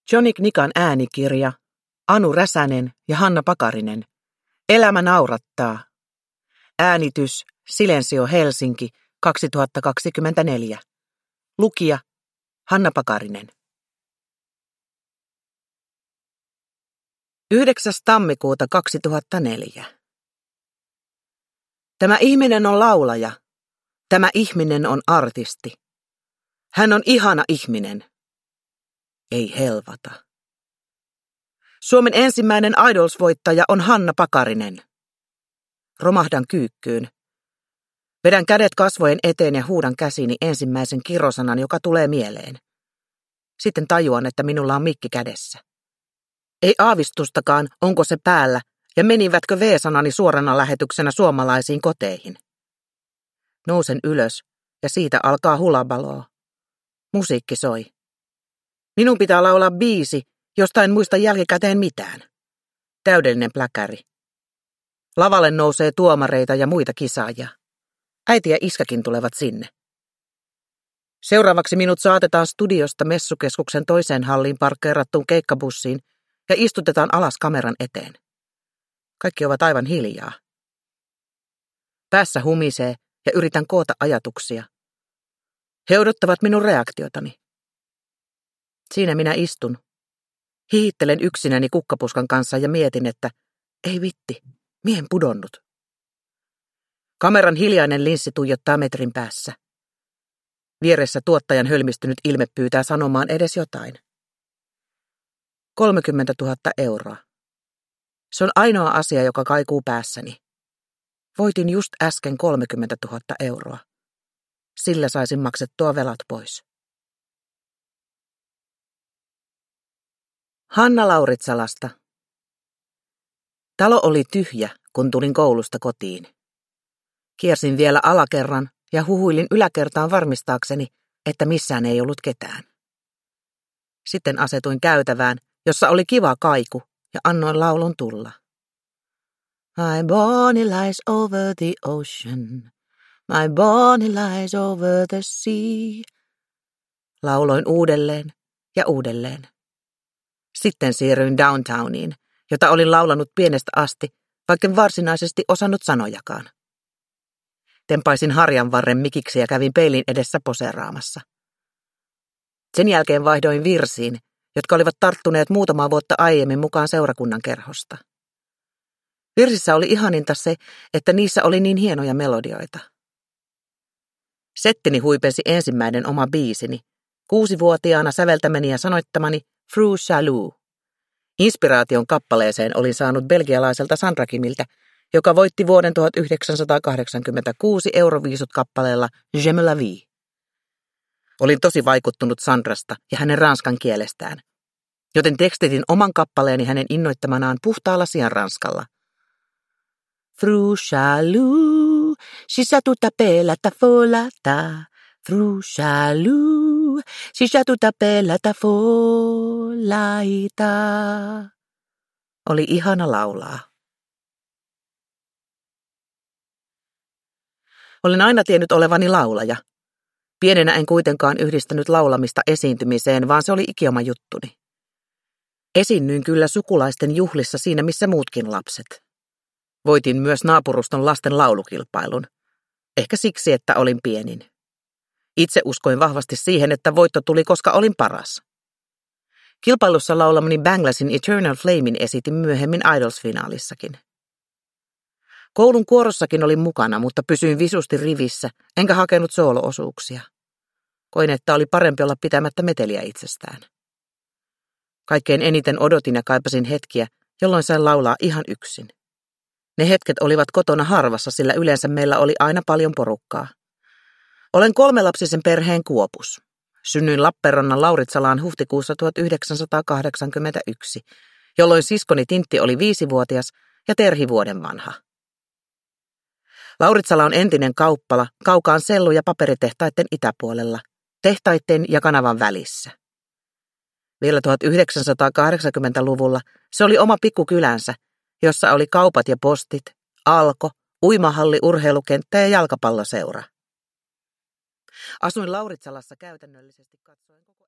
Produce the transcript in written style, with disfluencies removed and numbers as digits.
Johnny Knikan äänikirja, Anu Räsänen ja Hanna Pakarinen. Elämä naurattaa. Äänitys Silensio Helsinki 2024. Lukija Hanna Pakarinen. 9. tammikuuta 2004. Tämä ihminen on laulaja. Tämä ihminen on artisti. Hän on ihana ihminen. Ei helvata. Suomen ensimmäinen Idols-voittaja on Hanna Pakarinen. Romahdan kyykkyyn. Vedän kädet kasvojen eteen ja huudan käsiini ensimmäisen kirosanan, joka tulee mieleen. Sitten tajuan, että minulla on mikki kädessä. Ei aavistustakaan, onko se päällä ja menivätkö V-sanani suorana lähetyksenä suomalaisiin koteihin. Nousen ylös ja siitä alkaa hulabaloo. Musiikki soi. Minun pitää laulaa biisi, josta en muista jälkikäteen mitään. Täydellinen pläkäri. Lavalle nousee tuomareita ja muita kisaajia. Äiti ja iskäkin tulevat sinne. Seuraavaksi minut saatetaan studiosta messukeskuksen toiseen halliin parkkeerattuun keikkabussiin ja istutetaan alas kameran eteen. Kaikki ovat aivan hiljaa. Päässä humisee ja yritän koota ajatuksia. He odottavat minun reaktiotani. Siinä minä istun. Hihittelen yksinäni kukkapuskan kanssa ja mietin, että ei vitti, mien pudonnut. Kameran hiljainen linssi tuijottaa metrin päässä. Vieressä tuottajan hölmistynyt ilme pyytää sanomaan edes jotain. 30 000 euroa. Se on ainoa asia, joka kaikuu päässäni. Voitin just äsken 30 000 euroa. Sillä saisin maksettua velat pois. Hanna Lauritsalasta. Talo oli tyhjä, kun tulin koulusta kotiin. Kiersin vielä alakerran ja huhuilin yläkertaan varmistaakseni, että missään ei ollut ketään. Sitten asetuin käytävään, jossa oli kiva kaiku, ja annoin laulun tulla. My Bonnie lies over the ocean. My Bonnie lies over the sea. Lauloin uudelleen ja uudelleen. Sitten siirryin downtowniin, jota olin laulanut pienestä asti, vaikka varsinaisesti osannut sanojakaan. Tempaisin harjanvarren mikiksi ja kävin peilin edessä poseeraamassa. Sen jälkeen vaihdoin virsiin, jotka olivat tarttuneet muutamaa vuotta aiemmin mukaan seurakunnan kerhosta. Virsissä oli ihaninta se, että niissä oli niin hienoja melodioita. Settini huipensi ensimmäinen oma biisini, 6-vuotiaana säveltämäni ja sanoittamani Frou Chalou. Inspiraation kappaleeseen olin saanut belgialaiselta Sandra Kimiltä, joka voitti vuoden 1986 Euroviisut kappaleella Je me la vie. Olin tosi vaikuttunut Sandrasta ja hänen ranskan kielestään, joten tekstitin oman kappaleeni hänen innoittamanaan puhtaalla sianranskalla. Frou Chalou, si ça tout appelle ta folata. Frou Chalou, si ça tout appelle ta folaita. Oli ihana laulaa. Olen aina tiennyt olevani laulaja. Pienenä en kuitenkaan yhdistänyt laulamista esiintymiseen, vaan se oli ikioma juttuni. Esiinnyin kyllä sukulaisten juhlissa siinä, missä muutkin lapset. Voitin myös naapuruston lasten laulukilpailun. Ehkä siksi, että olin pienin. Itse uskoin vahvasti siihen, että voitto tuli, koska olin paras. Kilpailussa laulamani Banglasin Eternal Flamein esitin myöhemmin Idols-finaalissakin. Koulun kuorossakin olin mukana, mutta pysyin visusti rivissä, enkä hakenut soolo-osuuksia. Koin, että oli parempi olla pitämättä meteliä itsestään. Kaikkein eniten odotin ja kaipasin hetkiä, jolloin sain laulaa ihan yksin. Ne hetket olivat kotona harvassa, sillä yleensä meillä oli aina paljon porukkaa. Olen 3-lapsisen perheen kuopus. Synnyin Lappeenrannan Lauritsalaan huhtikuussa 1981, jolloin siskoni Tintti oli 5-vuotias ja Terhi vuoden vanha. Lauritsala on entinen kauppala kaukaan sellu- ja paperitehtaiden itäpuolella, tehtaiden ja kanavan välissä. Vielä 1980-luvulla se oli oma pikkukylänsä, jossa oli kaupat ja postit, Alko, uimahalli, urheilukenttä ja jalkapalloseura. Asuin Lauritsalassa käytännöllisesti katsoen koko